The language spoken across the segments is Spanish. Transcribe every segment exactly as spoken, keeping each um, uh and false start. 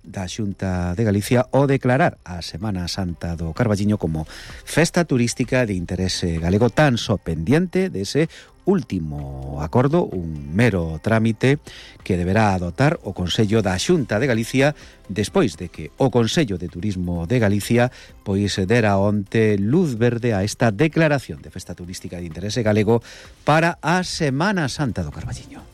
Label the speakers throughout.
Speaker 1: da Xunta de Galicia o declarar a Semana Santa do Carballiño como festa turística de interese galego, tan só pendiente dese último acordo, un mero trámite que deberá adoptar o Consello da Xunta de Galicia despois de que o Consello de Turismo de Galicia pois dera onte luz verde a esta declaración de festa turística de interese galego para a Semana Santa do Carballiño.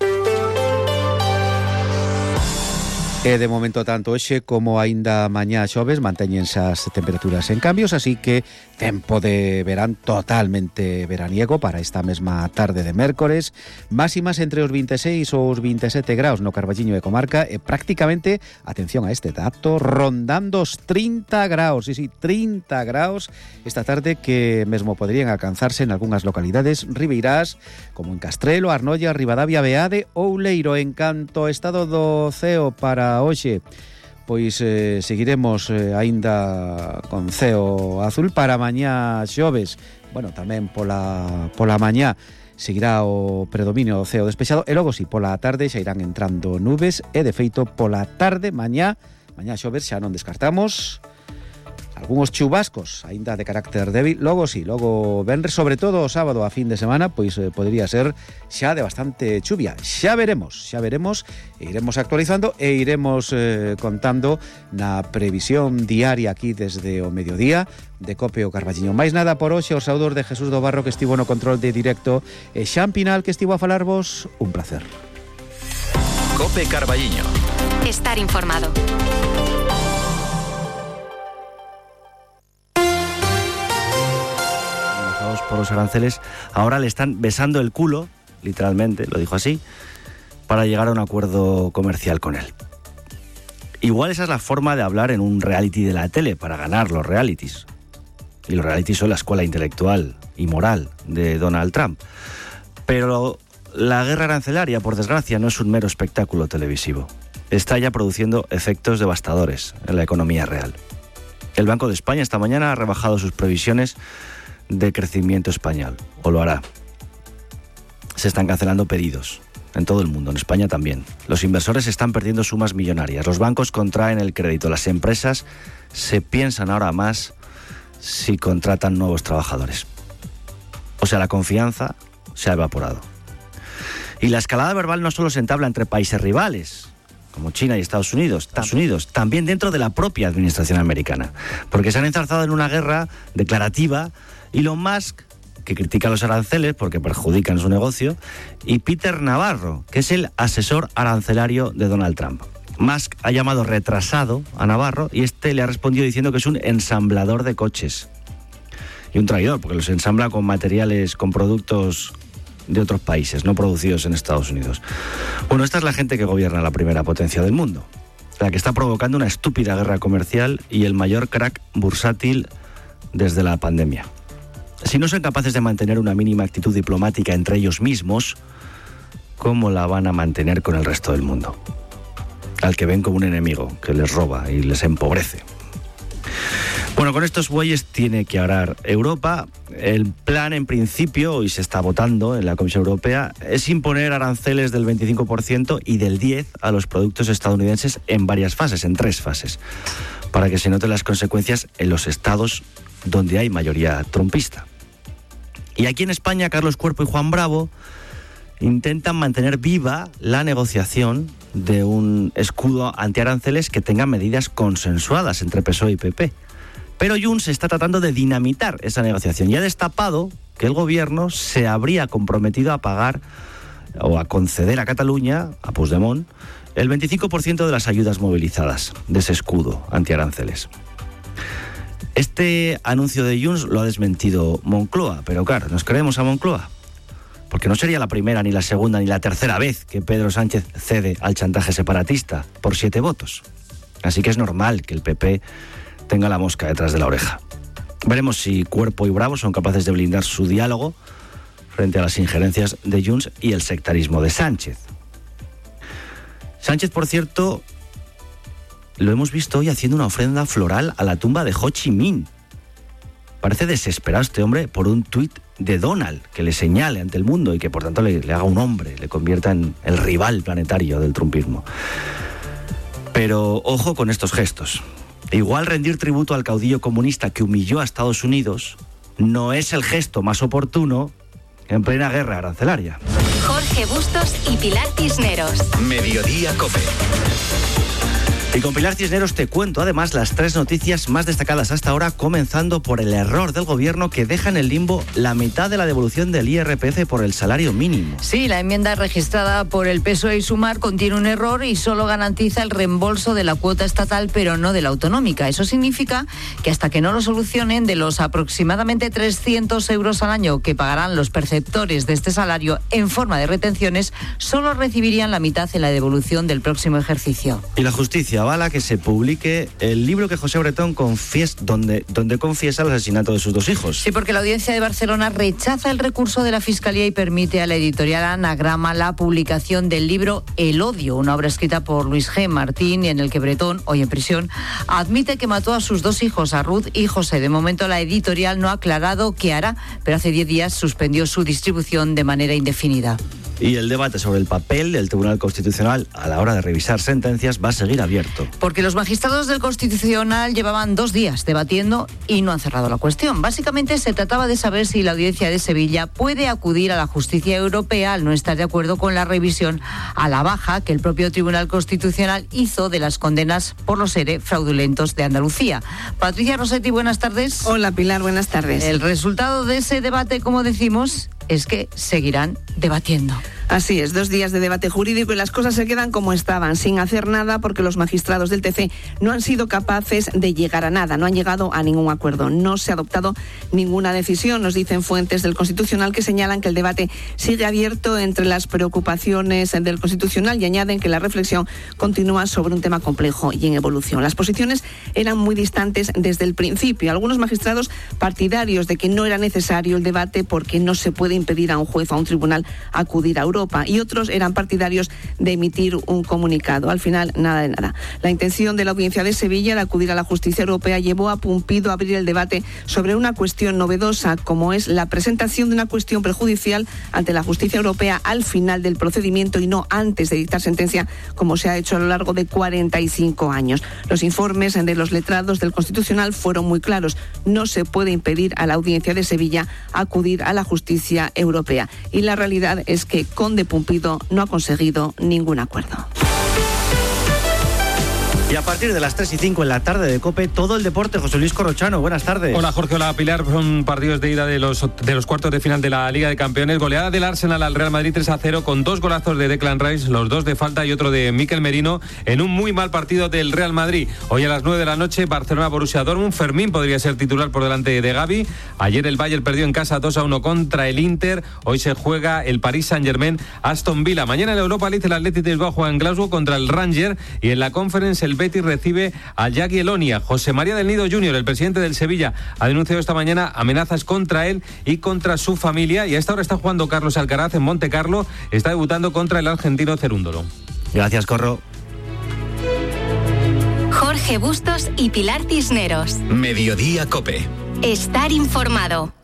Speaker 1: E de momento tanto hoxe como aínda mañá xoves mantéñense as temperaturas en cambios, así que tempo de verán totalmente veraniego para esta mesma tarde de mércores, máximas entre os vinte e seis ou os vinte e sete graus no Carballiño e comarca e prácticamente, atención a este dato, rondando os trinta graus, sí, sí, trinta graus esta tarde, que mesmo poderían alcanzarse en algunhas localidades ribeirás como en Castrelo, Arnoia, Ribadavia, Beade ou Leiro. En canto ao estado do ceo para hoxe, pois eh, seguiremos eh, aínda con ceo azul. Para mañá xoves, bueno, tamén pola, pola mañá seguirá o predominio do ceo despexado e logo si pola tarde xa irán entrando nubes e de feito pola tarde mañá, mañá xoves xa non descartamos algúns chubascos aínda de carácter débil, logo si, logo venres, sobre todo o sábado a fin de semana, pois eh, podría ser xa de bastante chuvia. Xa veremos, xa veremos, e iremos actualizando e iremos eh, contando na previsión diaria aquí desde o mediodía de Cope o Carballiño. Mais nada por hoxe, o saúdor de Jesús do Barro, que estivo no control de directo, e Xan Pinal, que estivo a falarvos. Un placer.
Speaker 2: Cope Carballiño.
Speaker 3: Estar informado.
Speaker 4: Por los aranceles, ahora le están besando el culo, literalmente, lo dijo así, para llegar a un acuerdo comercial con él. Igual esa es la forma de hablar en un reality de la tele, para ganar los realities. Y los realities son la escuela intelectual y moral de Donald Trump. Pero la guerra arancelaria, por desgracia, no es un mero espectáculo televisivo. Está ya produciendo efectos devastadores en la economía real. El Banco de España esta mañana ha rebajado sus previsiones de crecimiento español, o lo hará. Se están cancelando pedidos en todo el mundo, en España también. Los inversores están perdiendo sumas millonarias, los bancos contraen el crédito, las empresas se piensan ahora más si contratan nuevos trabajadores. O sea, la confianza se ha evaporado. Y la escalada verbal no solo se entabla entre países rivales, como China y Estados Unidos, Estados Unidos, también dentro de la propia administración americana, porque se han enzarzado en una guerra declarativa. Elon Musk, que critica los aranceles porque perjudican su negocio, y Peter Navarro, que es el asesor arancelario de Donald Trump. Musk ha llamado retrasado a Navarro y este le ha respondido diciendo que es un ensamblador de coches y un traidor, porque los ensambla con materiales, con productos de otros países, no producidos en Estados Unidos. Bueno, esta es la gente que gobierna la primera potencia del mundo, la que está provocando una estúpida guerra comercial y el mayor crack bursátil desde la pandemia. Si no son capaces de mantener una mínima actitud diplomática entre ellos mismos, ¿cómo la van a mantener con el resto del mundo? Al que ven como un enemigo que les roba y les empobrece. Bueno, con estos bueyes tiene que arar Europa. El plan, en principio, hoy se está votando en la Comisión Europea, es imponer aranceles del veinticinco por ciento y del diez por ciento a los productos estadounidenses en varias fases, en tres fases, para que se noten las consecuencias en los estados donde hay mayoría trumpista. Y aquí en España, Carlos Cuerpo y Juan Bravo intentan mantener viva la negociación de un escudo antiaranceles que tenga medidas consensuadas entre P S O E y P P. Pero Junts está tratando de dinamitar esa negociación y ha destapado que el gobierno se habría comprometido a pagar o a conceder a Cataluña, a Puigdemont, el veinticinco por ciento de las ayudas movilizadas de ese escudo antiaranceles. Este anuncio de Junts lo ha desmentido Moncloa, pero claro, ¿nos creemos a Moncloa? Porque no sería la primera, ni la segunda, ni la tercera vez que Pedro Sánchez cede al chantaje separatista por siete votos. Así que es normal que el P P tenga la mosca detrás de la oreja. Veremos si Cuerpo y Bravo son capaces de blindar su diálogo frente a las injerencias de Junts y el sectarismo de Sánchez. Sánchez, por cierto, lo hemos visto hoy haciendo una ofrenda floral a la tumba de Ho Chi Minh. Parece desesperado este hombre por un tuit de Donald que le señale ante el mundo y que por tanto le, le haga un hombre, le convierta en el rival planetario del trumpismo. Pero ojo con estos gestos. Igual rendir tributo al caudillo comunista que humilló a Estados Unidos no es el gesto más oportuno en plena guerra arancelaria.
Speaker 3: Jorge Bustos y Pilar Cisneros.
Speaker 2: Mediodía COPE.
Speaker 4: Y con Pilar Cisneros te cuento además las tres noticias más destacadas hasta ahora, comenzando por el error del gobierno que deja en el limbo la mitad de la devolución del I R P F por el salario mínimo.
Speaker 5: Sí, la enmienda registrada por el P S O E y Sumar contiene un error y solo garantiza el reembolso de la cuota estatal, pero no de la autonómica. Eso significa que hasta que no lo solucionen, de los aproximadamente trescientos euros al año que pagarán los perceptores de este salario en forma de retenciones, solo recibirían la mitad en la devolución del próximo ejercicio.
Speaker 4: Y la justicia avala que se publique el libro que José Bretón confiesa, donde, donde confiesa el asesinato de sus dos hijos.
Speaker 5: Sí, porque la Audiencia de Barcelona rechaza el recurso de la Fiscalía y permite a la editorial Anagrama la publicación del libro El odio, una obra escrita por Luis G. Martín, y en el que Bretón, hoy en prisión, admite que mató a sus dos hijos, a Ruth y José. De momento la editorial no ha aclarado qué hará, pero hace diez días suspendió su distribución de manera indefinida.
Speaker 4: Y el debate sobre el papel del Tribunal Constitucional a la hora de revisar sentencias va a seguir abierto.
Speaker 5: Porque los magistrados del Constitucional llevaban dos días debatiendo y no han cerrado la cuestión. Básicamente se trataba de saber si la Audiencia de Sevilla puede acudir a la justicia europea al no estar de acuerdo con la revisión a la baja que el propio Tribunal Constitucional hizo de las condenas por los E R E fraudulentos de Andalucía. Patricia Rossetti, buenas tardes.
Speaker 6: Hola Pilar, buenas tardes.
Speaker 5: El resultado de ese debate, como decimos, es que seguirán debatiendo.
Speaker 6: Así es, dos días de debate jurídico y las cosas se quedan como estaban, sin hacer nada, porque los magistrados del T C no han sido capaces de llegar a nada, no han llegado a ningún acuerdo, no se ha adoptado ninguna decisión, nos dicen fuentes del Constitucional que señalan que el debate sigue abierto entre las preocupaciones del Constitucional y añaden que la reflexión continúa sobre un tema complejo y en evolución. Las posiciones eran muy distantes desde el principio, algunos magistrados partidarios de que no era necesario el debate porque no se puede impedir a un juez o a un tribunal acudir a Europa, y otros eran partidarios de emitir un comunicado. Al final, nada de nada. La intención de la Audiencia de Sevilla de acudir a la justicia europea llevó a Pumpido a abrir el debate sobre una cuestión novedosa, como es la presentación de una cuestión prejudicial ante la justicia europea al final del procedimiento y no antes de dictar sentencia, como se ha hecho a lo largo de cuarenta y cinco años. Los informes de los letrados del Constitucional fueron muy claros. No se puede impedir a la Audiencia de Sevilla acudir a la justicia europea. Y la realidad es que con de Pumpido no ha conseguido ningún acuerdo.
Speaker 4: Y a partir de las tres y cinco en la tarde de COPE, todo el deporte. José Luis Corrochano, buenas tardes.
Speaker 7: Hola Jorge, hola Pilar. Son partidos de ida de los, de los cuartos de final de la Liga de Campeones. Goleada del Arsenal al Real Madrid tres a cero con dos golazos de Declan Rice, los dos de falta y otro de Mikel Merino, en un muy mal partido del Real Madrid. Hoy a las nueve de la noche, Barcelona-Borussia Dortmund. Fermín podría ser titular por delante de Gavi. Ayer el Bayern perdió en casa dos a uno contra el Inter. Hoy se juega el Paris Saint-Germain Aston Villa. Mañana en la Europa League el Athletic de Bilbao juega en Glasgow contra el Rangers, y en la Conference el Betis recibe al Jagiellonia. José María del Nido junior, el presidente del Sevilla, ha denunciado esta mañana amenazas contra él y contra su familia, y a esta hora está jugando Carlos Alcaraz en Monte Carlo, está debutando contra el argentino Cerúndolo.
Speaker 4: Gracias, Corro.
Speaker 3: Jorge Bustos y Pilar Cisneros.
Speaker 2: Mediodía COPE.
Speaker 3: Estar informado.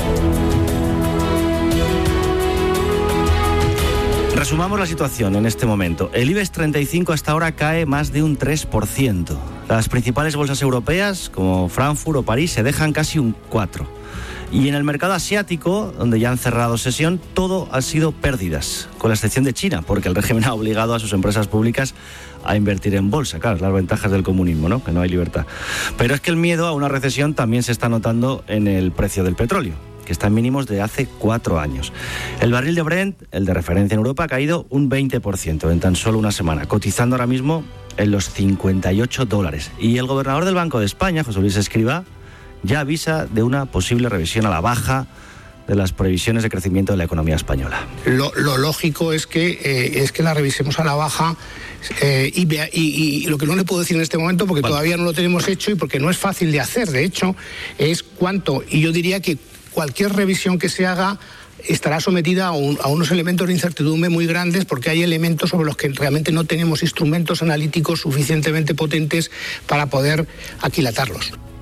Speaker 4: Resumamos la situación en este momento. El IBEX treinta y cinco hasta ahora cae más de un tres por ciento. Las principales bolsas europeas, como Frankfurt o París, se dejan casi un cuatro por ciento. Y en el mercado asiático, donde ya han cerrado sesión, todo ha sido pérdidas, con la excepción de China, porque el régimen ha obligado a sus empresas públicas a invertir en bolsa. Claro, las ventajas del comunismo, ¿no? Que no hay libertad. Pero es que el miedo a una recesión también se está notando en el precio del petróleo, que está en mínimos de hace cuatro años. El barril de Brent, el de referencia en Europa, ha caído un veinte por ciento en tan solo una semana, cotizando ahora mismo en los cincuenta y ocho dólares. Y el gobernador del Banco de España, José Luis Escrivá, ya avisa de una posible revisión a la baja de las previsiones de crecimiento de la economía española.
Speaker 8: Lo, lo lógico es que, eh, es que la revisemos a la baja eh, y, y, y lo que no le puedo decir en este momento, porque bueno, todavía no lo tenemos hecho y porque no es fácil de hacer, de hecho, es cuánto. Y yo diría que cualquier revisión que se haga estará sometida a, un, a unos elementos de incertidumbre muy grandes, porque hay elementos sobre los que realmente no tenemos instrumentos analíticos suficientemente potentes para poder aquilatarlos.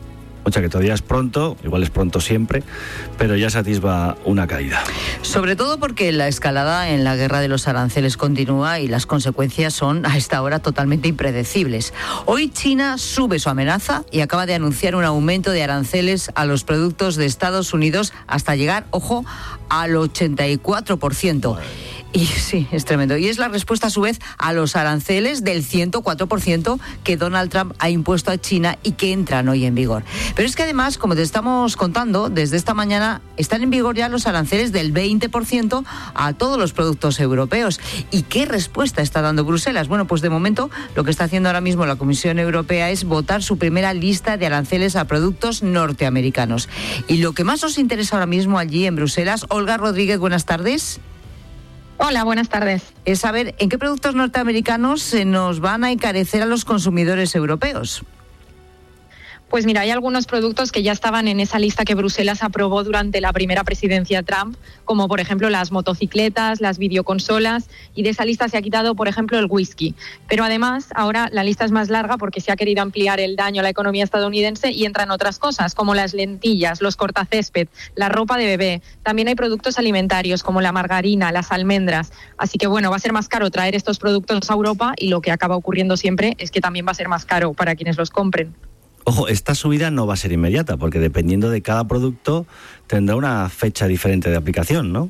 Speaker 4: O sea que todavía es pronto, igual es pronto siempre, pero ya se atisba una caída.
Speaker 5: Sobre todo porque la escalada en la guerra de los aranceles continúa y las consecuencias son a esta hora totalmente impredecibles. Hoy China sube su amenaza y acaba de anunciar un aumento de aranceles a los productos de Estados Unidos hasta llegar, ojo, al ochenta y cuatro por ciento. Y sí, es tremendo. Y es la respuesta a su vez a los aranceles del ciento cuatro por ciento que Donald Trump ha impuesto a China y que entran hoy en vigor. Pero es que además, como te estamos contando, desde esta mañana están en vigor ya los aranceles del veinte por ciento a todos los productos europeos. ¿Y qué respuesta está dando Bruselas? Bueno, pues de momento lo que está haciendo ahora mismo la Comisión Europea es votar su primera lista de aranceles a productos norteamericanos. Y lo que más os interesa ahora mismo allí en Bruselas, Olga Rodríguez, buenas tardes.
Speaker 9: Hola, buenas tardes.
Speaker 5: Es saber en qué productos norteamericanos se nos van a encarecer a los consumidores europeos.
Speaker 9: Pues mira, hay algunos productos que ya estaban en esa lista que Bruselas aprobó durante la primera presidencia Trump, como por ejemplo las motocicletas, las videoconsolas, y de esa lista se ha quitado, por ejemplo, el whisky. Pero además, ahora la lista es más larga porque se ha querido ampliar el daño a la economía estadounidense y entran otras cosas, como las lentillas, los cortacésped, la ropa de bebé. También hay productos alimentarios, como la margarina, las almendras. Así que bueno, va a ser más caro traer estos productos a Europa y lo que acaba ocurriendo siempre es que también va a ser más caro para quienes los compren.
Speaker 4: Ojo, esta subida no va a ser inmediata, porque dependiendo de cada producto tendrá una fecha diferente de aplicación, ¿no?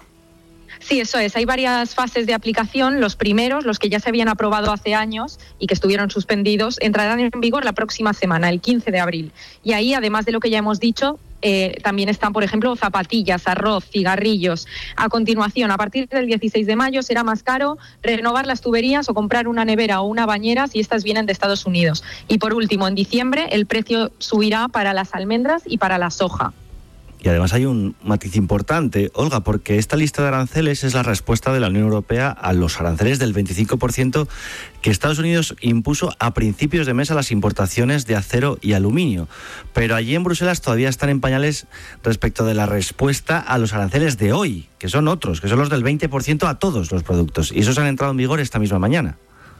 Speaker 9: Sí, eso es. Hay varias fases de aplicación. Los primeros, los que ya se habían aprobado hace años y que estuvieron suspendidos, entrarán en vigor la próxima semana, el quince de abril. Y ahí, además de lo que ya hemos dicho, eh, también están, por ejemplo, zapatillas, arroz, cigarrillos. A continuación, a partir del dieciséis de mayo, será más caro renovar las tuberías o comprar una nevera o una bañera si estas vienen de Estados Unidos. Y por último, en diciembre, el precio subirá para las almendras y para la soja.
Speaker 4: Y además hay un matiz importante, Olga, porque esta lista de aranceles es la respuesta de la Unión Europea a los aranceles del veinticinco por ciento que Estados Unidos impuso a principios de mes a las importaciones de acero y aluminio. Pero allí en Bruselas todavía están en pañales respecto de la respuesta a los aranceles de hoy, que son otros, que son los del veinte por ciento a todos los productos. Y esos han entrado en vigor esta misma mañana.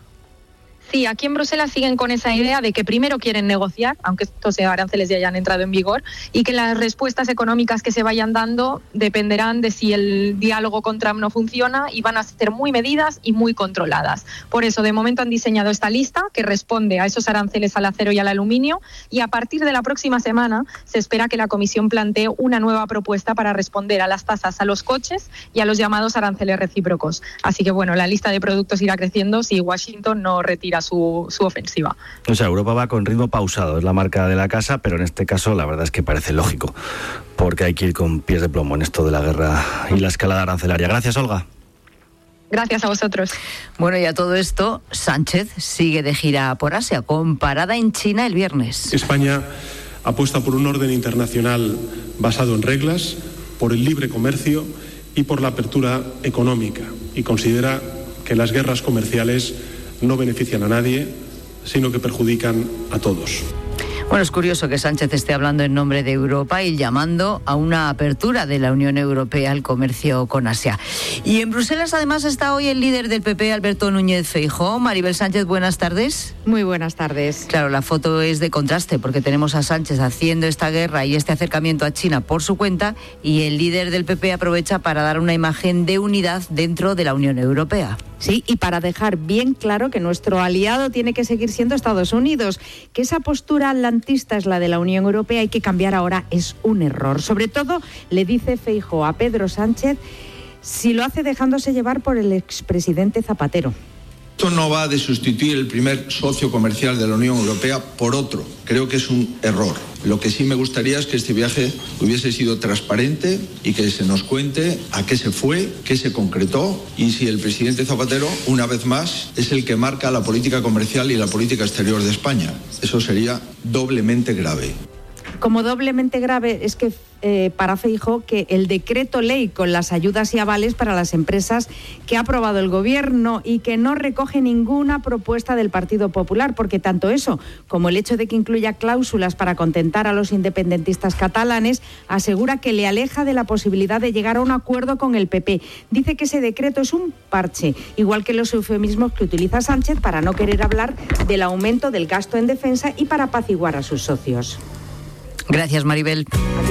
Speaker 9: Sí, aquí en Bruselas siguen con esa idea de que primero quieren negociar, aunque estos aranceles ya hayan entrado en vigor, y que las respuestas económicas que se vayan dando dependerán de si el diálogo con Trump no funciona y van a ser muy medidas y muy controladas. Por eso, de momento han diseñado esta lista que responde a esos aranceles al acero y al aluminio, y a partir de la próxima semana se espera que la Comisión plantee una nueva propuesta para responder a las tasas a los coches y a los llamados aranceles recíprocos. Así que bueno, la lista de productos irá creciendo si Washington no retira Su, su ofensiva.
Speaker 4: O sea, Europa va con ritmo pausado, es la marca de la casa, pero en este caso la verdad es que parece lógico, porque hay que ir con pies de plomo en esto de la guerra y la escalada arancelaria. Gracias, Olga.
Speaker 9: Gracias a vosotros.
Speaker 5: Bueno, y a todo esto, Sánchez sigue de gira por Asia, con parada en China el viernes.
Speaker 10: España apuesta por un orden internacional basado en reglas, por el libre comercio y por la apertura económica, y considera que las guerras comerciales no benefician a nadie, sino que perjudican a todos.
Speaker 5: Bueno, es curioso que Sánchez esté hablando en nombre de Europa y llamando a una apertura de la Unión Europea al comercio con Asia. Y en Bruselas además está hoy el líder del P P, Alberto Núñez Feijóo. Maribel Sánchez, buenas tardes.
Speaker 11: Muy buenas tardes.
Speaker 5: Claro, la foto es de contraste porque tenemos a Sánchez haciendo esta guerra y este acercamiento a China por su cuenta, y el líder del P P aprovecha para dar una imagen de unidad dentro de la Unión Europea.
Speaker 11: Sí, y para dejar bien claro que nuestro aliado tiene que seguir siendo Estados Unidos, que esa postura atlantista es la de la Unión Europea y que cambiar ahora es un error. Sobre todo, le dice Feijóo a Pedro Sánchez, si lo hace dejándose llevar por el expresidente Zapatero.
Speaker 12: Esto no va de sustituir el primer socio comercial de la Unión Europea por otro. Creo que es un error. Lo que sí me gustaría es que este viaje hubiese sido transparente y que se nos cuente a qué se fue, qué se concretó y si el presidente Zapatero, una vez más, es el que marca la política comercial y la política exterior de España. Eso sería doblemente grave.
Speaker 11: Como doblemente grave es que eh, para Feijóo que el decreto ley con las ayudas y avales para las empresas que ha aprobado el Gobierno y que no recoge ninguna propuesta del Partido Popular, porque tanto eso como el hecho de que incluya cláusulas para contentar a los independentistas catalanes asegura que le aleja de la posibilidad de llegar a un acuerdo con el P P. Dice que ese decreto es un parche, igual que los eufemismos que utiliza Sánchez para no querer hablar del aumento del gasto en defensa y para apaciguar a sus socios.
Speaker 5: Gracias, Maribel.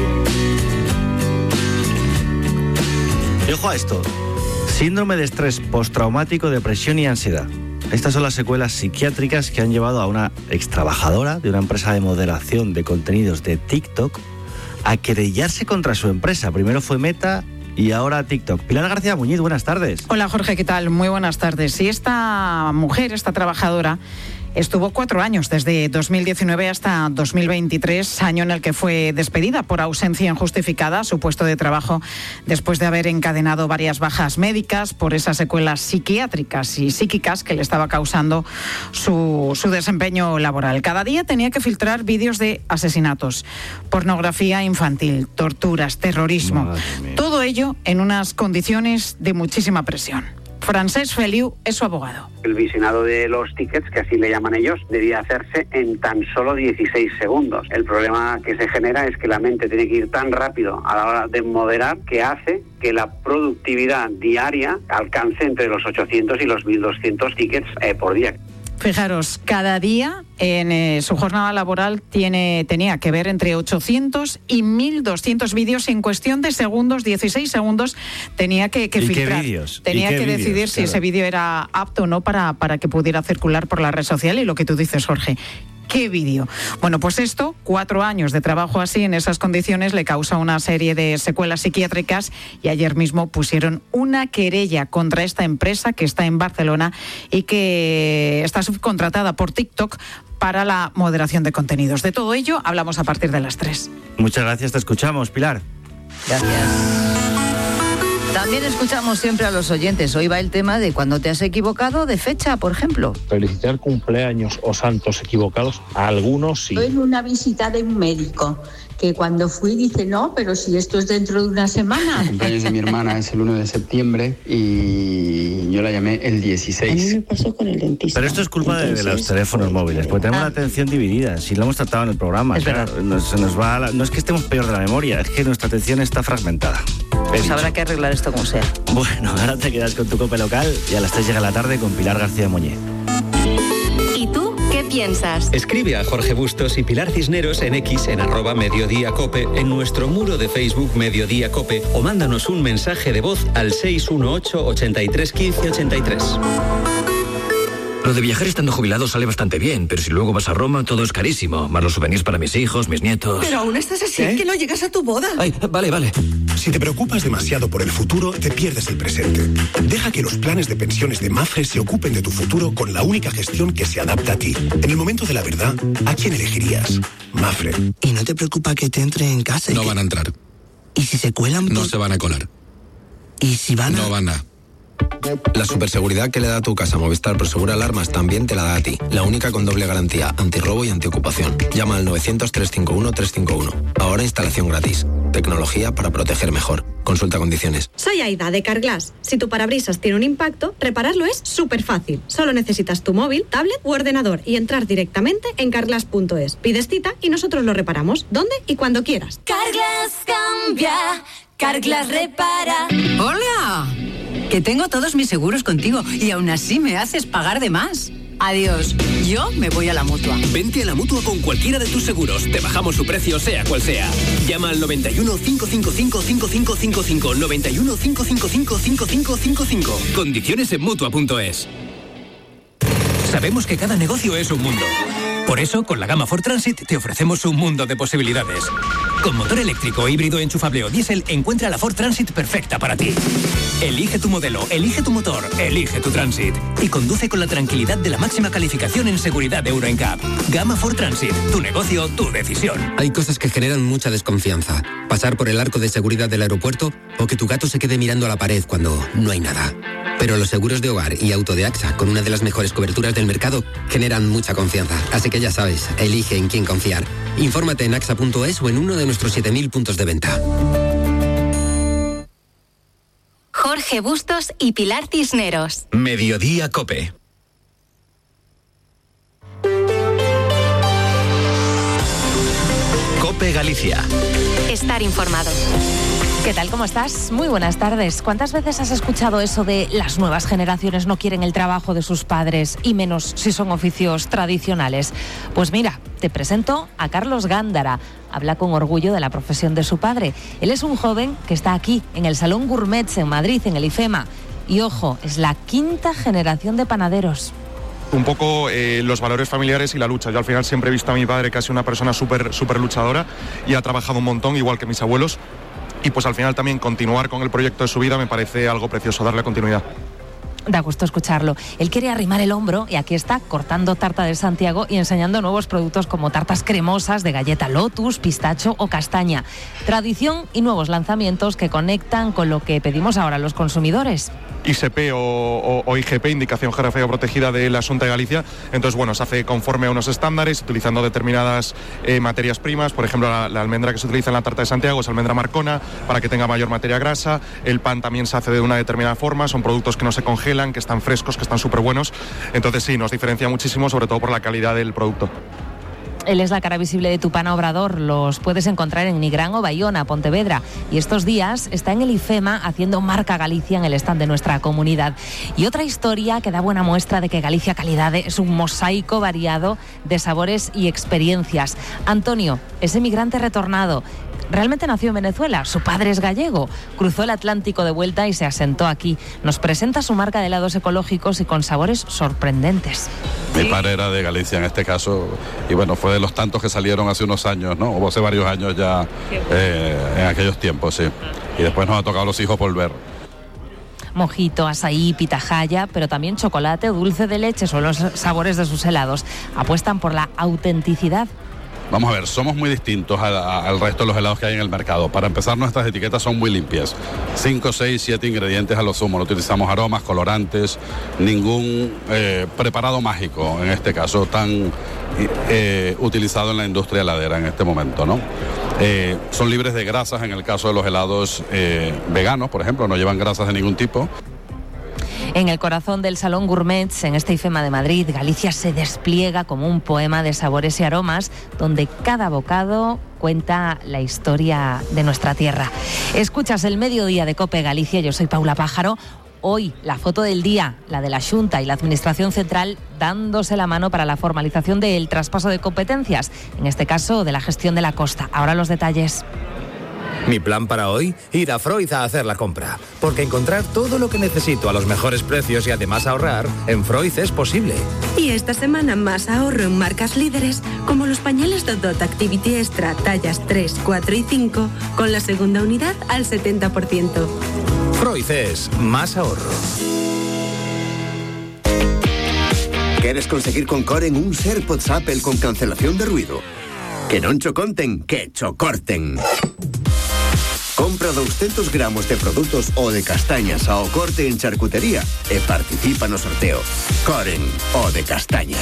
Speaker 4: Y ojo a esto. Síndrome de estrés postraumático, depresión y ansiedad. Estas son las secuelas psiquiátricas que han llevado a una extrabajadora de una empresa de moderación de contenidos de TikTok a querellarse contra su empresa. Primero fue Meta y ahora TikTok. Pilar García Muñiz, buenas tardes.
Speaker 13: Hola Jorge, ¿qué tal? Muy buenas tardes. Y esta mujer, esta trabajadora, estuvo cuatro años, desde dos mil diecinueve hasta dos mil veintitrés, año en el que fue despedida por ausencia injustificada a su puesto de trabajo después de haber encadenado varias bajas médicas por esas secuelas psiquiátricas y psíquicas que le estaba causando su, su desempeño laboral. Cada día tenía que filtrar vídeos de asesinatos, pornografía infantil, torturas, terrorismo. Todo ello en unas condiciones de muchísima presión. Francesc Feliu es su abogado.
Speaker 14: El visionado de los tickets, que así le llaman ellos, debía hacerse en tan solo dieciséis segundos. El problema que se genera es que la mente tiene que ir tan rápido a la hora de moderar que hace que la productividad diaria alcance entre los ochocientos y los mil doscientos tickets eh, por día.
Speaker 13: Fijaros, cada día en eh, su jornada laboral tiene, tenía que ver entre ochocientos y mil doscientos vídeos y en cuestión de segundos, dieciséis segundos, tenía que, que
Speaker 4: ¿Y
Speaker 13: filtrar.
Speaker 4: Qué vídeos?
Speaker 13: Tenía
Speaker 4: ¿Y qué
Speaker 13: que
Speaker 4: vídeos?
Speaker 13: decidir si
Speaker 4: Claro.
Speaker 13: ese vídeo era apto o no para, para que pudiera circular por la red social y lo que tú dices, Jorge. ¿Qué vídeo? Bueno, pues esto, cuatro años de trabajo así, en esas condiciones, le causa una serie de secuelas psiquiátricas y ayer mismo pusieron una querella contra esta empresa que está en Barcelona y que está subcontratada por TikTok para la moderación de contenidos. De todo ello hablamos a partir de las tres.
Speaker 4: Muchas gracias, te escuchamos, Pilar.
Speaker 5: Gracias. También escuchamos siempre a los oyentes. Hoy va el tema de cuando te has equivocado de fecha, por ejemplo.
Speaker 15: Felicitar cumpleaños o santos equivocados, a algunos sí.
Speaker 16: En una visita de un médico, que cuando fui dice, no, pero si esto es dentro de una semana.
Speaker 17: El cumpleaños de mi hermana es el uno de septiembre y yo la llamé el dieciséis.
Speaker 16: A mí me pasó con el dentista.
Speaker 4: Pero esto es culpa de, de los teléfonos móviles, porque tenemos
Speaker 5: Ah.
Speaker 4: la atención dividida. Si lo hemos tratado en el programa,
Speaker 5: Es
Speaker 4: claro,
Speaker 5: verdad.
Speaker 4: nos- se nos va la- no es que estemos peor de la memoria, es que nuestra atención está fragmentada. He
Speaker 5: Pues
Speaker 4: dicho.
Speaker 5: habrá que arreglar esto como sea.
Speaker 4: Bueno, ahora te quedas con tu cope local y a las tres llega la tarde con Pilar García Muñiz.
Speaker 3: ¿Y tú qué piensas?
Speaker 2: Escribe a Jorge Bustos y Pilar Cisneros en X en arroba Mediodía Cope, en nuestro muro de Facebook Mediodía Cope, o mándanos un mensaje de voz al seis uno ocho, ochenta y tres, quince, ochenta y tres.
Speaker 18: Lo de viajar estando jubilado sale bastante bien, pero si luego vas a Roma todo es carísimo, más los souvenirs para mis hijos, mis nietos.
Speaker 19: Pero aún estás así,
Speaker 18: ¿Eh?
Speaker 19: que no llegas a tu boda.
Speaker 18: Ay, vale, vale.
Speaker 20: Si te preocupas demasiado por el futuro, te pierdes el presente. Deja que los planes de pensiones de Mafre se ocupen de tu futuro con la única gestión que se adapta a ti. En el momento de la verdad, ¿a quién elegirías? Mafre.
Speaker 21: ¿Y no te preocupa que te entre en casa?
Speaker 22: No
Speaker 21: que...
Speaker 22: van a entrar.
Speaker 21: ¿Y si se cuelan?
Speaker 22: No
Speaker 21: por-
Speaker 22: se van a colar.
Speaker 21: ¿Y si van a...?
Speaker 22: No van a. La superseguridad que le da a tu casa Movistar Prosegura Alarmas también te la da a ti. La única con doble garantía, antirrobo y antiocupación. Llama al novecientos, trescientos cincuenta y uno, trescientos cincuenta y uno. Ahora instalación gratis. Tecnología para proteger mejor. Consulta condiciones.
Speaker 23: Soy Aida de Carglass. Si tu parabrisas tiene un impacto, repararlo es súper fácil. Solo necesitas tu móvil, tablet u ordenador y entrar directamente en carglass punto es. Pides cita y nosotros lo reparamos, donde y cuando quieras.
Speaker 24: Carglass cambia, Carglass repara.
Speaker 25: ¡Hola! Que tengo todos mis seguros contigo y aún así me haces pagar de más. Adiós, yo me voy a la Mutua.
Speaker 26: Vente a la Mutua con cualquiera de tus seguros. Te bajamos su precio sea cual sea. Llama al noventa y uno, cinco cinco cinco, cinco cinco cinco cinco, noventa y uno, cinco cinco cinco, cinco cinco cinco cinco. Condiciones en Mutua punto es. Sabemos que cada negocio es un mundo. Por eso, con la gama Ford Transit te ofrecemos un mundo de posibilidades. Con motor eléctrico, híbrido, enchufable o diésel, encuentra la Ford Transit perfecta para ti. Elige tu modelo, elige tu motor, elige tu Transit. Y conduce con la tranquilidad de la máxima calificación en seguridad de Euro N C A P. Gama Ford Transit, tu negocio, tu decisión.
Speaker 27: Hay cosas que generan mucha desconfianza. Pasar por el arco de seguridad del aeropuerto o que tu gato se quede mirando a la pared cuando no hay nada. Pero los seguros de hogar y auto de AXA, con una de las mejores coberturas del mercado, generan mucha confianza. Así que ya sabes, elige en quién confiar. Infórmate en axa punto es o en uno de nuestros siete mil puntos de venta.
Speaker 3: Jorge Bustos y Pilar Cisneros.
Speaker 2: Mediodía Cope. Cope Galicia.
Speaker 3: Estar informado.
Speaker 28: ¿Qué tal? ¿Cómo estás? Muy buenas tardes. ¿Cuántas veces has escuchado eso de las nuevas generaciones no quieren el trabajo de sus padres y menos si son oficios tradicionales? Pues mira, te presento a Carlos Gándara. Habla con orgullo de la profesión de su padre. Él es un joven que está aquí, en el Salón Gourmet en Madrid, en el IFEMA. Y ojo, es la quinta generación de panaderos.
Speaker 1: Un poco eh, los valores familiares y la lucha. Yo al final siempre he visto a mi padre que ha sido una persona súper súper luchadora y ha trabajado un montón, igual que mis abuelos. Y pues al final también continuar con el proyecto de su vida me parece algo precioso, darle continuidad.
Speaker 28: Da gusto escucharlo. Él quiere arrimar el hombro y aquí está cortando tarta de Santiago y enseñando nuevos productos como tartas cremosas de galleta Lotus, pistacho o castaña. Tradición y nuevos lanzamientos que conectan con lo que pedimos ahora los consumidores.
Speaker 1: I S P o, o, o I G P, Indicación Geográfica Protegida de la Xunta de Galicia. Entonces, bueno, se hace conforme a unos estándares, utilizando determinadas eh, materias primas. Por ejemplo, la, la almendra que se utiliza en la tarta de Santiago es almendra marcona, para que tenga mayor materia grasa. El pan también se hace de una determinada forma. Son productos que no se congelan, que están frescos, que están súper buenos. Entonces, sí, nos diferencia muchísimo, sobre todo por la calidad del producto.
Speaker 28: Él es la cara visible de Tupana Obrador. Los puedes encontrar en Nigrán o Bayona, Pontevedra. Y estos días está en el IFEMA haciendo marca Galicia en el stand de nuestra comunidad. Y otra historia que da buena muestra de que Galicia Calidad es un mosaico variado de sabores y experiencias. Antonio es emigrante retornado. Realmente nació en Venezuela, su padre es gallego, cruzó el Atlántico de vuelta y se asentó aquí. Nos presenta su marca de helados ecológicos y con sabores sorprendentes.
Speaker 6: Mi padre era de Galicia en este caso y bueno, fue de los tantos que salieron hace unos años, ¿no? O hace varios años ya eh, en aquellos tiempos, sí. Y después nos ha tocado a los hijos volver.
Speaker 28: Mojito, azaí, pitahaya, pero también chocolate o dulce de leche son los sabores de sus helados. Apuestan por la autenticidad.
Speaker 6: Vamos a ver, somos muy distintos a, a, al resto de los helados que hay en el mercado. Para empezar, nuestras etiquetas son muy limpias. Cinco, seis, siete ingredientes a lo sumo. No utilizamos aromas, colorantes, ningún eh, preparado mágico, en este caso, tan eh, utilizado en la industria heladera en este momento, ¿no? Eh, son libres de grasas en el caso de los helados eh, veganos, por ejemplo, no llevan grasas de ningún tipo.
Speaker 28: En el corazón del Salón Gourmet, en este IFEMA de Madrid, Galicia se despliega como un poema de sabores y aromas, donde cada bocado cuenta la historia de nuestra tierra. Escuchas el mediodía de COPE Galicia, yo soy Paula Pájaro. Hoy la foto del día, la de la Xunta y la Administración Central dándose la mano para la formalización del traspaso de competencias, en este caso de la gestión de la costa. Ahora los detalles.
Speaker 7: Mi plan para hoy, ir a Freud a hacer la compra, porque encontrar todo lo que necesito a los mejores precios y además ahorrar, en Freud es posible.
Speaker 8: Y esta semana más ahorro en marcas líderes, como los pañales Dodot Activity Extra tallas tres, cuatro y cinco, con la segunda unidad al setenta por ciento.
Speaker 7: Freud es más ahorro.
Speaker 9: ¿Quieres conseguir con Coren un AirPods Apple con cancelación de ruido? Que non cho conten, que cho corten. Compra doscientos gramos de produtos o de castañas ao corte en charcutería e participa no sorteo. Coren o de castañas.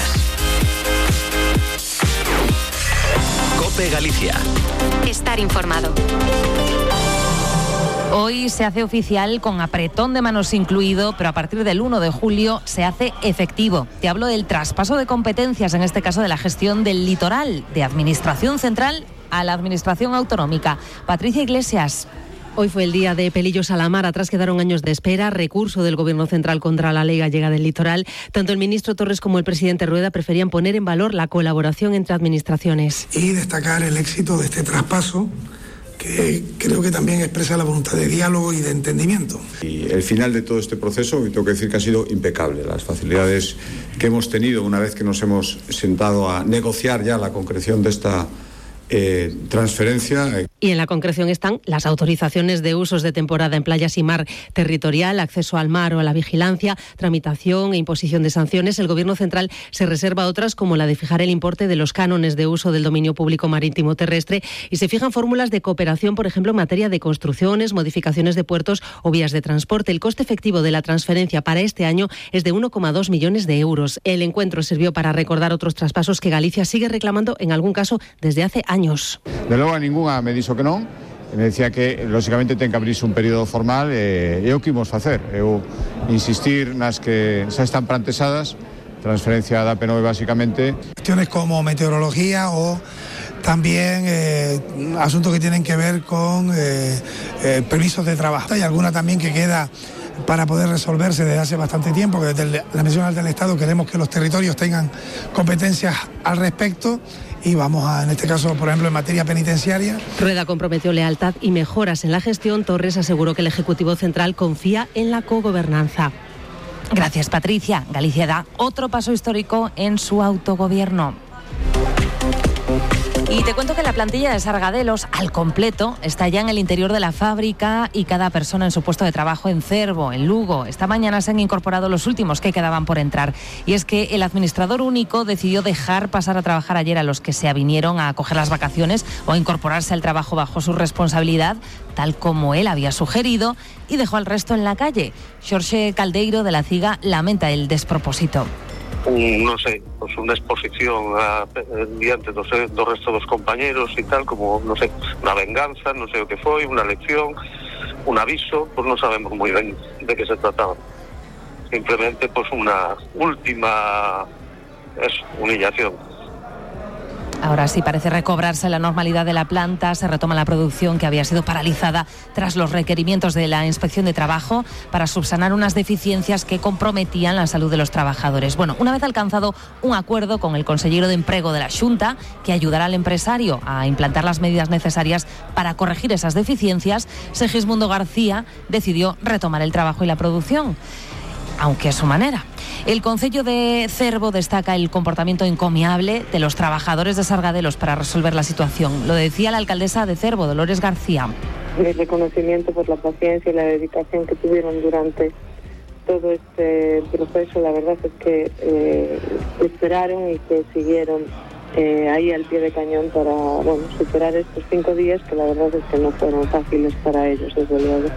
Speaker 2: COPE Galicia.
Speaker 3: Estar informado.
Speaker 28: Hoy se hace oficial con apretón de manos incluido, pero a partir del uno de julio se hace efectivo. Te hablo del traspaso de competencias, en este caso de la gestión del litoral, de Administración Central a la Administración Autonómica. Patricia Iglesias.
Speaker 10: Hoy fue el día de Pelillos a la Mar. Atrás quedaron años de espera, recurso del Gobierno central contra la ley gallega del litoral. Tanto el ministro Torres como el presidente Rueda preferían poner en valor la colaboración entre administraciones.
Speaker 12: Y destacar el éxito de este traspaso, que creo que también expresa la voluntad de diálogo y de entendimiento.
Speaker 19: Y el final de todo este proceso, tengo que decir que ha sido impecable. Las facilidades que hemos tenido una vez que nos hemos sentado a negociar ya la concreción de esta eh, transferencia.
Speaker 10: Y en la concreción están las autorizaciones de usos de temporada en playas y mar territorial, acceso al mar o a la vigilancia, tramitación e imposición de sanciones. El Gobierno central se reserva otras, como la de fijar el importe de los cánones de uso del dominio público marítimo terrestre, y se fijan fórmulas de cooperación, por ejemplo, en materia de construcciones, modificaciones de puertos o vías de transporte. El coste efectivo de la transferencia para este año es de uno coma dos millones de euros. El encuentro sirvió para recordar otros traspasos que Galicia sigue reclamando, en algún caso, desde hace años.
Speaker 19: De logo, a ningunha me dixo que non. Me decía que, lógicamente, ten que abrirse un período formal e, e o que imos facer. Eu insistir nas que xa están planteadas, transferencia da P N O E, básicamente.
Speaker 12: Cuestiones como meteorología o también eh, asuntos que tienen que ver con eh, eh, permisos de trabajo. Hay alguna también que queda para poder resolverse desde hace bastante tiempo, que desde la Administración del Estado queremos que los territorios tengan competencias al respecto, y vamos a, en este caso, por ejemplo, en materia penitenciaria.
Speaker 10: Rueda comprometió lealtad y mejoras en la gestión. Torres aseguró que el Ejecutivo Central confía en la cogobernanza.
Speaker 28: Gracias, Patricia. Galicia da otro paso histórico en su autogobierno. Y te cuento que la plantilla de Sargadelos, al completo, está ya en el interior de la fábrica y cada persona en su puesto de trabajo en Cervo, en Lugo. Esta mañana se han incorporado los últimos que quedaban por entrar. Y es que el administrador único decidió dejar pasar a trabajar ayer a los que se avinieron a coger las vacaciones o a incorporarse al trabajo bajo su responsabilidad, tal como él había sugerido, y dejó al resto en la calle. Xorxe Caldeiro, de la CIGA, lamenta el despropósito.
Speaker 4: Un, no sé, pues una exposición a, diante dos, do resto dos compañeros e tal, como, no sé, unha venganza, non sei o que foi, unha lección, un aviso, pues non sabemos moi ben de que se trataba. Simplemente, pues unha última, eso, humillación.
Speaker 28: Ahora sí parece recobrarse la normalidad de la planta, se retoma la producción que había sido paralizada tras los requerimientos de la Inspección de Trabajo para subsanar unas deficiencias que comprometían la salud de los trabajadores. Bueno, una vez alcanzado un acuerdo con el consellero de Emprego de la Xunta, que ayudará al empresario a implantar las medidas necesarias para corregir esas deficiencias, Segismundo García decidió retomar el trabajo y la producción, aunque a su manera. El Concello de Cervo destaca el comportamiento encomiable de los trabajadores de Sargadelos para resolver la situación. Lo decía la alcaldesa de Cervo, Dolores García.
Speaker 5: El reconocimiento por la paciencia y la dedicación que tuvieron durante todo este proceso, la verdad es que eh, esperaron y que siguieron eh, ahí al pie de cañón para, bueno, superar estos cinco días que la verdad es que no fueron fáciles para ellos, desde luego.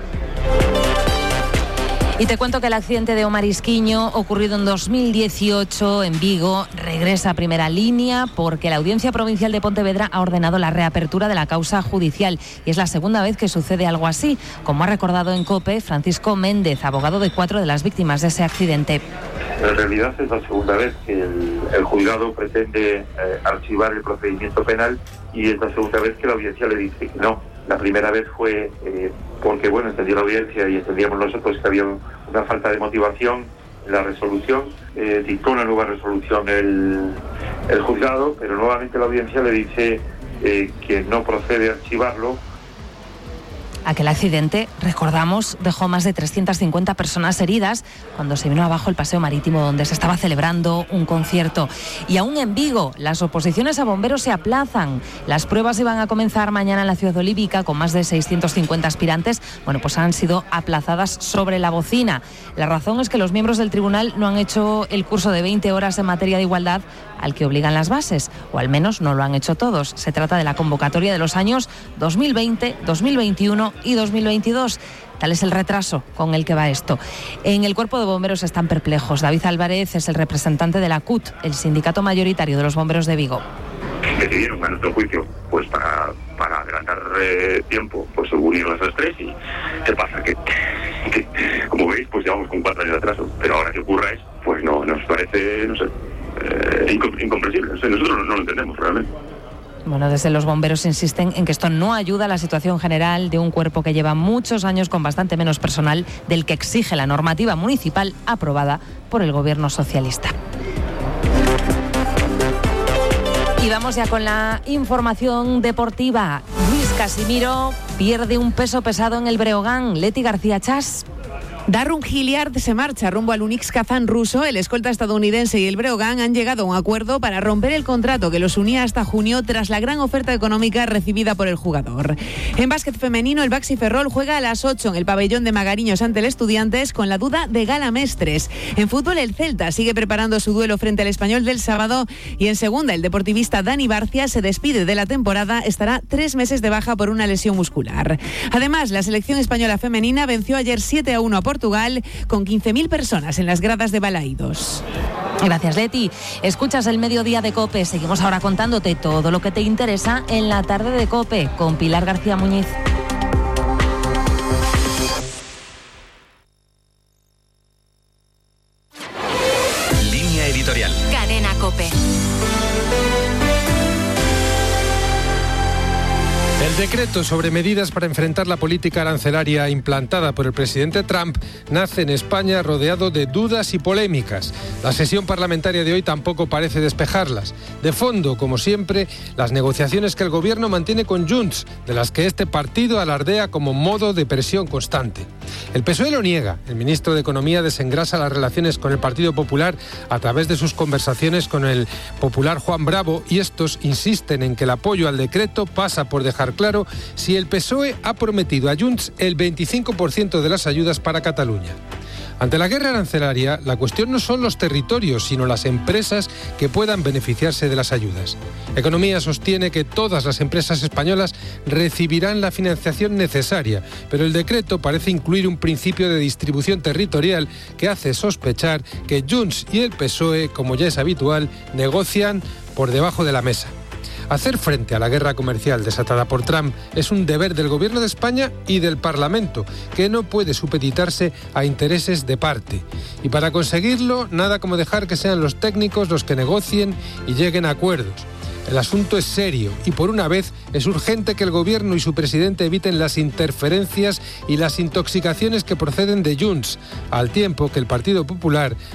Speaker 28: Y te cuento que el accidente de Omar Isquiño, ocurrido en dos mil dieciocho en Vigo, regresa a primera línea porque la Audiencia Provincial de Pontevedra ha ordenado la reapertura de la causa judicial. Y es la segunda vez que sucede algo así, como ha recordado en COPE Francisco Méndez, abogado de cuatro de las víctimas de ese accidente.
Speaker 11: En realidad es la segunda vez que el, el juzgado pretende eh, archivar el procedimiento penal y es la segunda vez que la audiencia le dice que no. La primera vez fue eh, porque, bueno, entendió la audiencia y entendíamos nosotros que había una falta de motivación en la resolución. Eh, dictó una nueva resolución el, el juzgado, pero nuevamente la audiencia le dice eh, que no procede archivarlo.
Speaker 28: Aquel accidente, recordamos, dejó más de trescientas cincuenta personas heridas cuando se vino abajo el paseo marítimo donde se estaba celebrando un concierto. Y aún en Vigo, las oposiciones a bomberos se aplazan. Las pruebas iban a comenzar mañana en la ciudad olívica con más de seiscientos cincuenta aspirantes. Bueno, pues han sido aplazadas sobre la bocina. La razón es que los miembros del tribunal no han hecho el curso de veinte horas en materia de igualdad al que obligan las bases, o al menos no lo han hecho todos. Se trata de la convocatoria de los años dos mil veinte, dos mil veintiuno y dos mil veintidós. Tal es el retraso con el que va esto. En el cuerpo de bomberos están perplejos. David Álvarez es el representante de la C U T, el sindicato mayoritario de los bomberos de Vigo.
Speaker 11: Decidieron, a nuestro juicio, pues para, para adelantar eh, tiempo, pues unieron esas tres y ¿qué pasa? Que, que como veis, pues llevamos con cuatro años de atraso, pero ahora que ocurra es, pues no, nos parece, no sé, eh, incomprensible. O sea, nosotros no, no lo entendemos realmente.
Speaker 28: Bueno, desde los bomberos insisten en que esto no ayuda a la situación general de un cuerpo que lleva muchos años con bastante menos personal del que exige la normativa municipal aprobada por el gobierno socialista. Y vamos ya con la información deportiva. Luis Casimiro pierde un peso pesado en el Breogán. Leti García Chas.
Speaker 13: Darren Hilliard se marcha rumbo al Unics Kazán ruso. El escolta estadounidense y el Breogán han llegado a un acuerdo para romper el contrato que los unía hasta junio tras la gran oferta económica recibida por el jugador. En básquet femenino, el Baxi Ferrol juega a las ocho en el pabellón de Magariños ante el Estudiantes con la duda de Gala Mestres. En fútbol, el Celta sigue preparando su duelo frente al Español del sábado y en segunda, el deportivista Dani Barcia se despide de la temporada. Estará tres meses de baja por una lesión muscular. Además, la selección española femenina venció ayer siete a uno a Portugal con quince mil personas en las gradas de Balaídos.
Speaker 28: Gracias, Leti. Escuchas el Mediodía de COPE. Seguimos ahora contándote todo lo que te interesa en la tarde de COPE con Pilar García Muñiz.
Speaker 2: Línea editorial.
Speaker 3: Cadena COPE.
Speaker 14: El decreto sobre medidas para enfrentar la política arancelaria implantada por el presidente Trump nace en España rodeado de dudas y polémicas. La sesión parlamentaria de hoy tampoco parece despejarlas. De fondo, como siempre, las negociaciones que el gobierno mantiene con Junts, de las que este partido alardea como modo de presión constante. El P S O E lo niega. El ministro de Economía desengrasa las relaciones con el Partido Popular a través de sus conversaciones con el popular Juan Bravo, y estos insisten en que el apoyo al decreto pasa por dejar claro si el P S O E ha prometido a Junts el veinticinco por ciento de las ayudas para Cataluña. Ante la guerra arancelaria, la cuestión no son los territorios, sino las empresas que puedan beneficiarse de las ayudas. Economía sostiene que todas las empresas españolas recibirán la financiación necesaria, pero el decreto parece incluir un principio de distribución territorial que hace sospechar que Junts y el P S O E, como ya es habitual, negocian por debajo de la mesa. Hacer frente a la guerra comercial desatada por Trump es un deber del Gobierno de España y del Parlamento, que no puede supeditarse a intereses de parte. Y para conseguirlo, nada como dejar que sean los técnicos los que negocien y lleguen a acuerdos. El asunto es serio y por una vez es urgente que el Gobierno y su presidente eviten las interferencias y las intoxicaciones que proceden de Junts, al tiempo que el Partido Popular